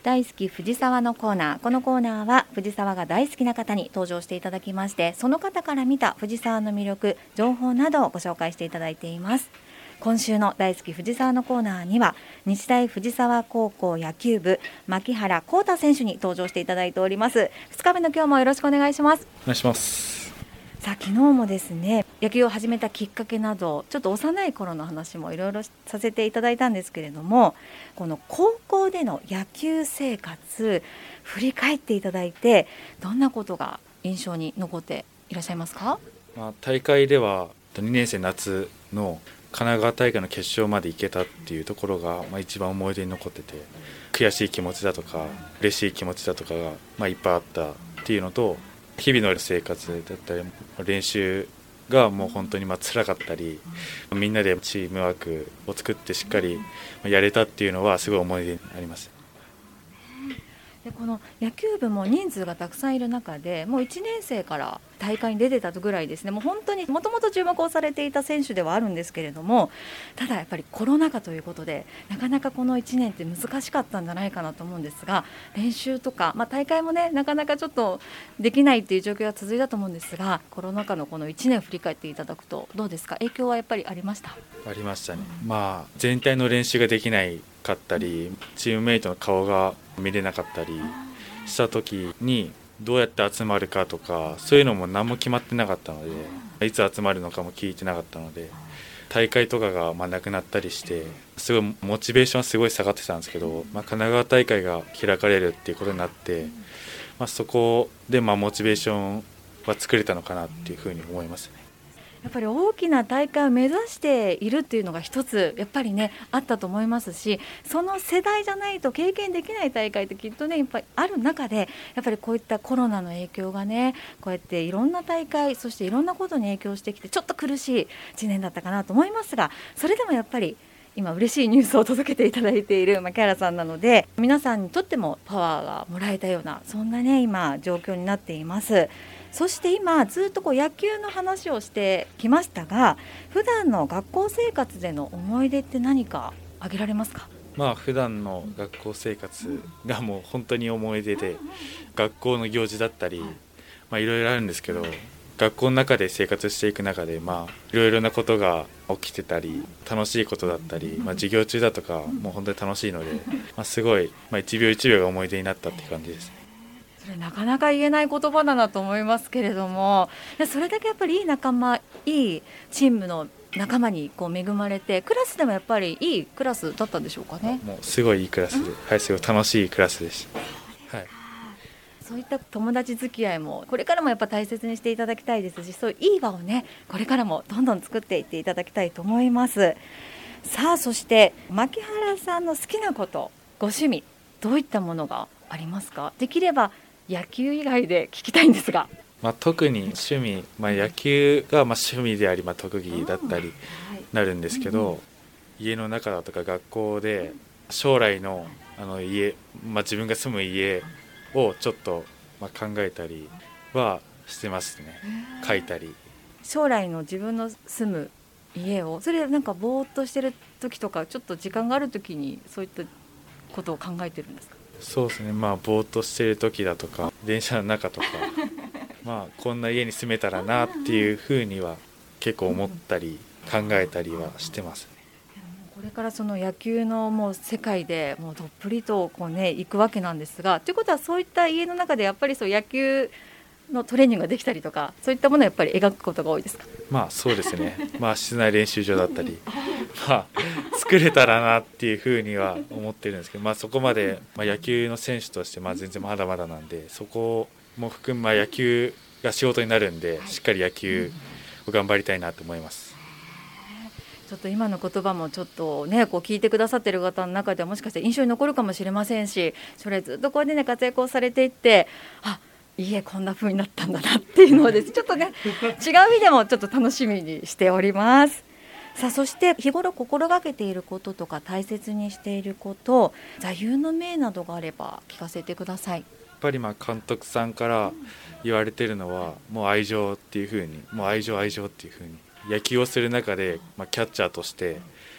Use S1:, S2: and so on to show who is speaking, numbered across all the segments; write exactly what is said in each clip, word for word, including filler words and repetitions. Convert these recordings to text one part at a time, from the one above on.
S1: 大好き藤沢のコーナー。このコーナーは藤沢が大好きな方に登場していただきまして、その方から見た藤沢の魅力、情報などをご紹介していただいています。今週の大好き藤沢のコーナーには、日大藤沢高校野球部牧原幸太選手に登場していただいております。ふつかめの今日もよろしくお願いします。
S2: お願いします。
S1: さあ、昨日もですね、野球を始めたきっかけなど、ちょっと幼い頃の話もいろいろさせていただいたんですけれども、この高校での野球生活振り返っていただいて、どんなことが印象に残っていらっしゃいますか？
S2: まあ、大会ではにねん生夏の神奈川大会の決勝まで行けたっていうところが、まあ、一番思い出に残ってて、悔しい気持ちだとか嬉しい気持ちだとかが、まあ、いっぱいあったっていうのと、日々の生活だったり練習がもう本当にまあ辛かったり、みんなでチームワークを作ってしっかりやれたっていうのはすごい思い出にあります。
S1: でこの野球部も人数がたくさんいる中で、もういちねん生から大会に出てたぐらいですね、もう本当にもともと注目をされていた選手ではあるんですけれども、ただやっぱりコロナ禍ということで、なかなかこのいちねんって難しかったんじゃないかなと思うんですが、練習とか、まあ、大会もねなかなかちょっとできないっていう状況が続いたと思うんですが、コロナ禍のこのいちねんを振り返っていただくとどうですか？影響はやっぱりありました？
S2: ありましたね。まあ、全体の練習ができないかったり、チームメイトの顔が見れなかったりした時に、どうやって集まるかとか、そういうのも何も決まってなかったので、いつ集まるのかも聞いてなかったので、大会とかがまあなくなったりして、すごいモチベーションすごい下がってたんですけど、まあ、神奈川大会が開かれるっていうことになって、まあ、そこでまあモチベーションは作れたのかなっていうふうに思いますね。
S1: やっぱり大きな大会を目指しているっていうのが一つやっぱりねあったと思いますし、その世代じゃないと経験できない大会ってきっとねいっぱいある中で、やっぱりこういったコロナの影響がね、こうやっていろんな大会、そしていろんなことに影響してきて、ちょっと苦しいいちねんだったかなと思いますが、それでもやっぱり今嬉しいニュースを届けていただいている牧原さんなので、皆さんにとってもパワーがもらえたような、そんなね今状況になっています。そして今ずっとこう野球の話をしてきましたが、普段の学校生活での思い出って何か挙げられますか？
S2: まあ、普段の学校生活がもう本当に思い出で、学校の行事だったり、まあ、いろいろあるんですけど、学校の中で生活していく中で、まあ、いろいろなことが起きてたり、楽しいことだったり、まあ、授業中だとかもう本当に楽しいので、まあ、すごい、まあ、一秒一秒が思い出になったって感じです。
S1: それなかなか言えない言葉だなと思いますけれども、それだけやっぱりいい仲間、いいチームの仲間にこう恵まれて、クラスでもやっぱりいいクラスだったんでしょうかね？
S2: もうすごいいいクラスで、はい、すごい楽しいクラスでした。はい、
S1: そういった友達付き合いもこれからもやっぱ大切にしていただきたいですし、そういういい場をねこれからもどんどん作っていっていただきたいと思います。さあ、そして牧原さんの好きなこと、ご趣味、どういったものがありますか？できれば野球以外で聞きたいんですが。
S2: まあ、特に趣味、まあ、野球がまあ趣味であり、まあ、特技だったりなるんですけど、家の中だとか学校で将来のあの家、まあ、自分が住む家をちょっとまあ考えたりはしてますね。書いたり。
S1: 将来の自分の住む家を、それなんかぼーっとしてる時とか、ちょっと時間がある時にそういったことを考えてるんですか？
S2: そうですね、まあぼーっとしてる時だとか電車の中とかまあこんな家に住めたらなっていうふうには結構思ったり考えたりはしてますね。
S1: これからその野球のもう世界でもうどっぷりとこう、ね、行くわけなんですが、ということはそういった家の中でやっぱりそう野球のトレーニングができたりとか、そういったものをやっぱり描くことが多いですか？
S2: まあそうですね、まあ室内練習場だったりまあ作れたらなっていうふうには思ってるんですけど、まあそこまで、まあ、野球の選手としてまあ全然まだまだなんで、そこも含む、まあ野球が仕事になるんで、しっかり野球を頑張りたいなと思います。
S1: ちょっと今の言葉もちょっとねこう聞いてくださっている方の中ではもしかして印象に残るかもしれませんし、それずっとこうでね活躍をされていって、あ、いいえこんな風になったんだなっていうのをですちょっとね違う意味でもちょっと楽しみにしております。さあ、そして日頃心がけていることとか大切にしていること、座右の銘などがあれば聞かせてください。
S2: やっぱりまあ監督さんから言われてるのはもう愛情っていう風に、もう愛情愛情っていう風に、野球をする中でまあキャッチャーとして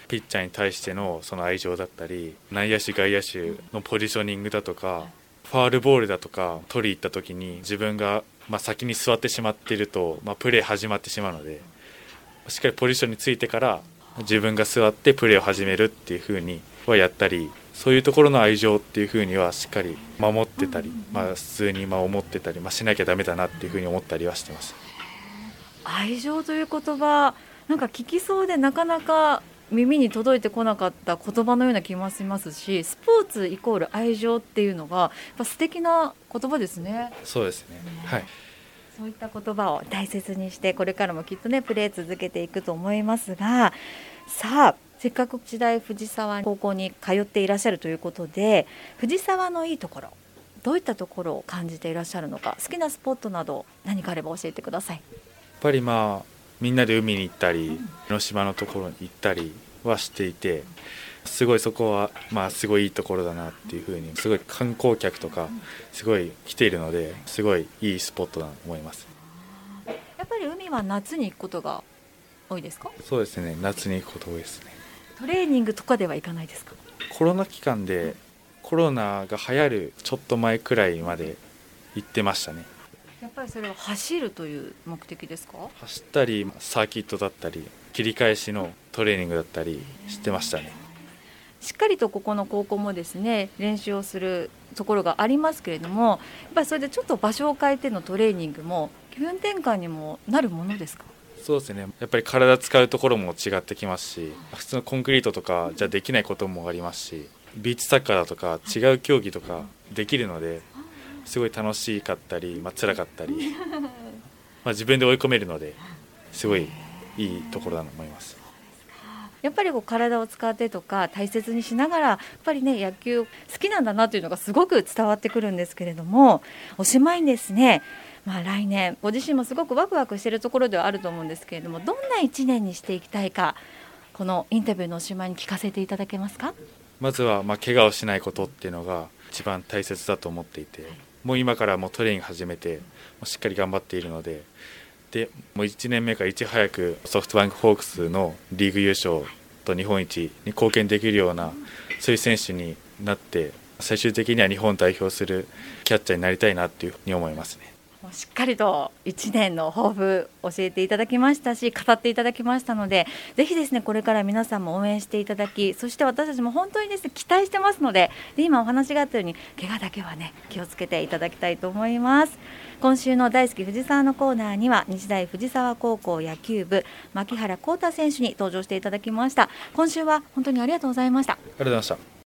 S2: ピッチャーに対してのその愛情だったり、内野手外野手のポジショニングだとか、ファールボールだとか取り行った時に自分がまあ先に座ってしまっていると、まあ、プレー始まってしまうので、しっかりポジションについてから自分が座ってプレーを始めるっていう風にはやったり、そういうところの愛情っていう風にはしっかり守ってたり、まあ、普通にまあ思ってたり、まあ、しなきゃダメだなっていう風に思ったりはしてます。
S1: 愛情という言葉、なんか聞きそうでなかなか耳に届いてこなかった言葉のような気もしますし、スポーツイコール愛情っていうのがやっぱ素敵な言葉ですね。
S2: そうですね、はい、
S1: そういった言葉を大切にしてこれからもきっとねプレー続けていくと思いますが、さあせっかく日大藤沢高校に通っていらっしゃるということで、藤沢のいいところ、どういったところを感じていらっしゃるのか、好きなスポットなど何かあれば教えてください。
S2: やっぱりまあみんなで海に行ったり、江ノ島のところに行ったりはしていて、すごいそこはまあすごいいいところだなっていうふうに、すごい観光客とかすごい来ているので、すごいいいスポットだと思います。
S1: やっぱり海は夏に行くことが多いですか？
S2: そうですね、夏に行くこと多いですね。
S1: トレーニングとかでは行かないですか？
S2: コロナ期間で、コロナが流行るちょっと前くらいまで行ってましたね。
S1: やっぱりそれは走るという目的ですか？
S2: 走ったりサーキットだったり切り返しのトレーニングだったりしてましたね。
S1: しっかりとここの高校もですね練習をするところがありますけれども、やっぱりそれでちょっと場所を変えてのトレーニングも気分転換にもなるものですか？
S2: そうですね、やっぱり体使うところも違ってきますし、普通のコンクリートとかじゃできないこともありますし、ビーチサッカーだとか違う競技とかできるので、すごい楽しかったり、まあ、辛かったりまあ自分で追い込めるので、すごいいいところだと思います。
S1: やっぱりこう体を使ってとか大切にしながら、やっぱりね野球好きなんだなというのがすごく伝わってくるんですけれども、おしまいにですね、まあ、来年ご自身もすごくワクワクしているところではあると思うんですけれども、どんないちねんにしていきたいか、このインタビューのおしまいに聞かせていただけますか？ま
S2: ずはまあ怪我をしないことっていうのが一番大切だと思っていて、もう今からもうトレーニング始めてしっかり頑張っているので、でもういちねんめからいち早くソフトバンクホークスのリーグ優勝と日本一に貢献できるような、そういう選手になって最終的には日本を代表するキャッチャーになりたいなっていうふうに思いますね。しっかりといちねんの抱負教えていただきましたし、語っていただきましたので、ぜひですねこれから皆さんも応援していただき、そして私たちも本当にですね期待してますので、で今お話があったように怪我だけはね気をつけていただきたいと思います。今週の大好き藤沢のコーナーには日大藤沢高校野球部牧原幸太選手に登場していただきました。今週は本当にありがとうございました。ありがとうございました。